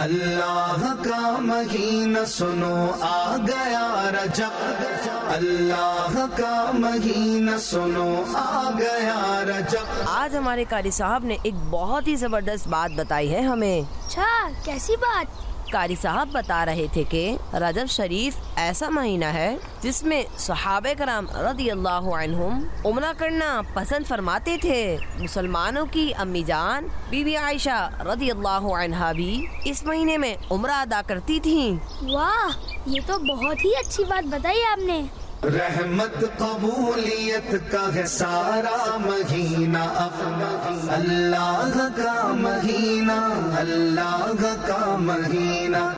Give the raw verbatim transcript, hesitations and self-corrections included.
अल्लाह का महीना सुनो आ गया रजब, अल्लाह का महीना सुनो आ गया रजब। आज हमारे कारी साहब ने एक बहुत ही जबरदस्त बात बताई है हमें। अच्छा, कैसी बात? कारी साहब बता रहे थे कि रजब शरीफ ऐसा महीना है जिसमें सहाबे कराम रदी अल्लाह अन्हुम उम्रा करना पसंद फरमाते थे। मुसलमानों की अम्मी जान बीबी आयशा रदी अल्लाह अन्हा भी इस महीने में उम्रा अदा करती थीं। वाह, ये तो बहुत ही अच्छी बात बताई आपने। रहमत कबूलियत का है सारा महीना अपना, अल्लाह का महीना, अल्लाह का महीना।